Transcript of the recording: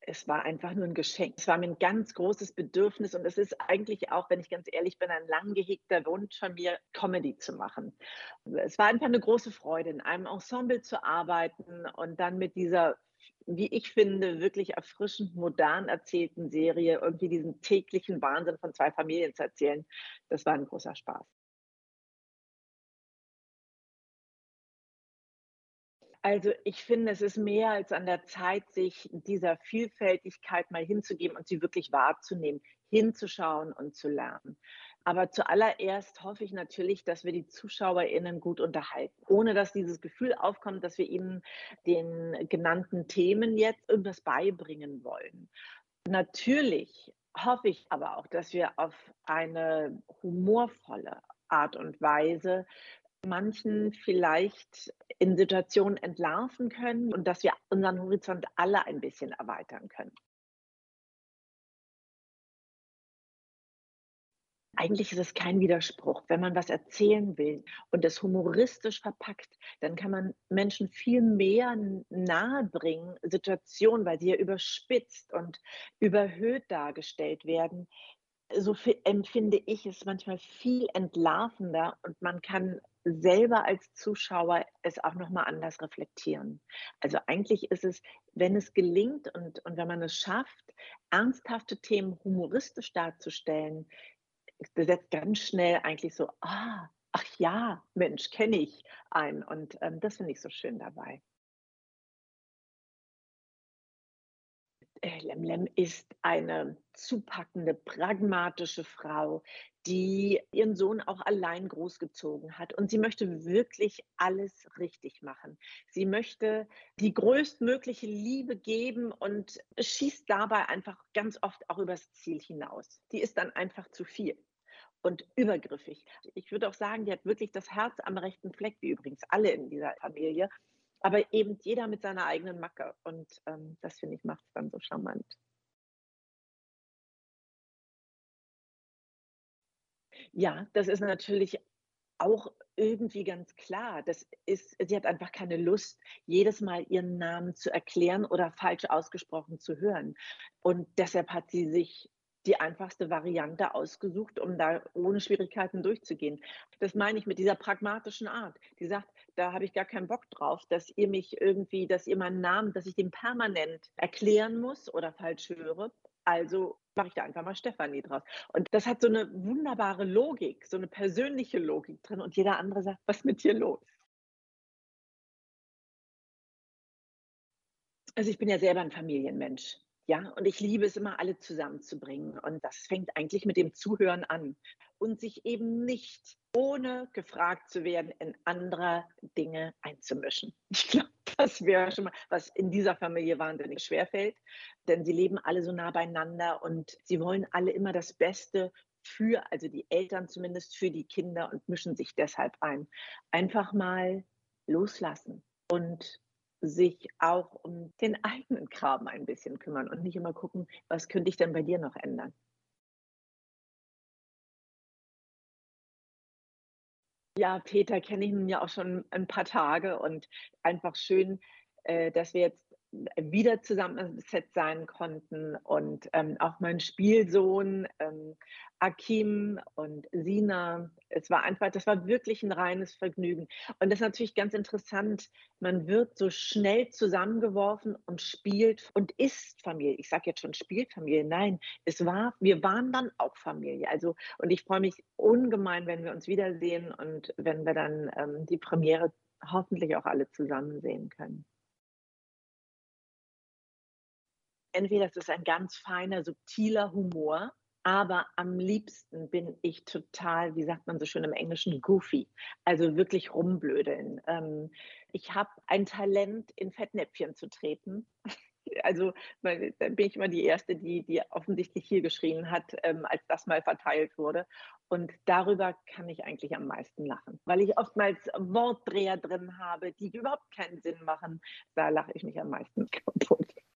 Es war einfach nur 'n Geschenk. Es war mir 'n ganz großes Bedürfnis und es ist eigentlich auch, wenn ich ganz ehrlich bin, ein lang gehegter Wunsch von mir, Comedy zu machen. Es war einfach 'ne große Freude, in einem Ensemble zu arbeiten und dann mit dieser, wie ich finde, wirklich erfrischend modern erzählten Serie irgendwie diesen täglichen Wahnsinn von 2 Familien zu erzählen. Das war 'n großer Spaß. Also, ich finde, es ist mehr als an der Zeit, sich dieser Vielfältigkeit mal hinzugeben und sie wirklich wahrzunehmen, hinzuschauen und zu lernen. Aber zuallererst hoffe ich natürlich, dass wir die ZuschauerInnen gut unterhalten, ohne dass dieses Gefühl aufkommt, dass wir ihnen den genannten Themen jetzt irgendwas beibringen wollen. Natürlich hoffe ich aber auch, dass wir auf eine humorvolle Art und Weise manchen vielleicht in Situationen entlarven können und dass wir unseren Horizont alle ein bisschen erweitern können. Eigentlich ist es kein Widerspruch. Wenn man was erzählen will und das humoristisch verpackt, dann kann man Menschen viel mehr nahebringen, Situationen, weil sie ja überspitzt und überhöht dargestellt werden. So empfinde ich es manchmal viel entlarvender und man kann selber als Zuschauer es auch noch mal anders reflektieren. Also, eigentlich ist es, wenn es gelingt und wenn man es schafft, ernsthafte Themen humoristisch darzustellen, setzt ganz schnell eigentlich so: „Ah, ach ja, Mensch, kenne ich" ein und, das finde ich so schön dabei. Lemlem ist eine zupackende, pragmatische Frau, die ihren Sohn auch allein großgezogen hat. Und sie möchte wirklich alles richtig machen. Sie möchte die größtmögliche Liebe geben und schießt dabei einfach ganz oft auch übers Ziel hinaus. Die ist dann einfach zu viel und übergriffig. Ich würde auch sagen, die hat wirklich das Herz am rechten Fleck, wie übrigens alle in dieser Familie, aber eben jeder mit seiner eigenen Macke und, das finde ich, macht's dann so charmant. Ja, das ist natürlich auch irgendwie ganz klar. Das ist, sie hat einfach keine Lust, jedes Mal ihren Namen zu erklären oder falsch ausgesprochen zu hören. Und deshalb hat sie sich die einfachste Variante ausgesucht, um da ohne Schwierigkeiten durchzugehen. Das meine ich mit dieser pragmatischen Art. Die sagt: „Da habe ich gar keinen Bock drauf, dass ihr meinen Namen, dass ich den permanent erklären muss oder falsch höre. Also mache ich da einfach mal Stefanie draus." Und das hat so 'ne wunderbare Logik, so 'ne persönliche Logik drin und jeder andere sagt: „Was ist mit dir los?" Also, ich bin ja selber 'n Familienmensch, ja, und ich liebe es immer, alle zusammenzubringen und das fängt eigentlich mit dem Zuhören an und sich eben nicht, ohne gefragt zu werden, in anderer Dinge einzumischen. Ich glaube, das wäre schon mal, was in dieser Familie wahnsinnig schwerfällt, denn sie leben alle so nah beieinander und sie wollen alle immer das Beste für, also die Eltern zumindest, für die Kinder und mischen sich deshalb ein. Einfach mal loslassen und sich auch um den eigenen Kram ein bisschen kümmern und nicht immer gucken: „Was könnte ich denn bei dir noch ändern?" Ja, Peter kenne ich nun ja auch schon ein paar Tage und einfach schön, dass wir jetzt wieder zusammen im Set sein konnten und, auch mein Spielsohn, Akim und Sina. Es war einfach, das war wirklich ein reines Vergnügen. Und das ist natürlich ganz interessant, man wird so schnell zusammengeworfen und spielt und ist Familie. Ich sage jetzt schon spielt Familie. Nein, wir waren dann auch Familie. Also, und ich freue mich ungemein, wenn wir uns wiedersehen und wenn wir dann, die Premiere hoffentlich auch alle zusammen sehen können. Entweder es ist ein ganz feiner, subtiler Humor, aber am liebsten bin ich total, wie sagt man so schön im Englischen, goofy, also wirklich rumblödeln. Ich habe ein Talent, in Fettnäpfchen zu treten. Also, weil da bin ich immer die Erste, die offensichtlich hier geschrien hat, als das mal verteilt wurde. Und darüber kann ich eigentlich am meisten lachen, weil ich oftmals Wortdreher drin habe, die überhaupt keinen Sinn machen. Da lache ich mich am meisten kaputt.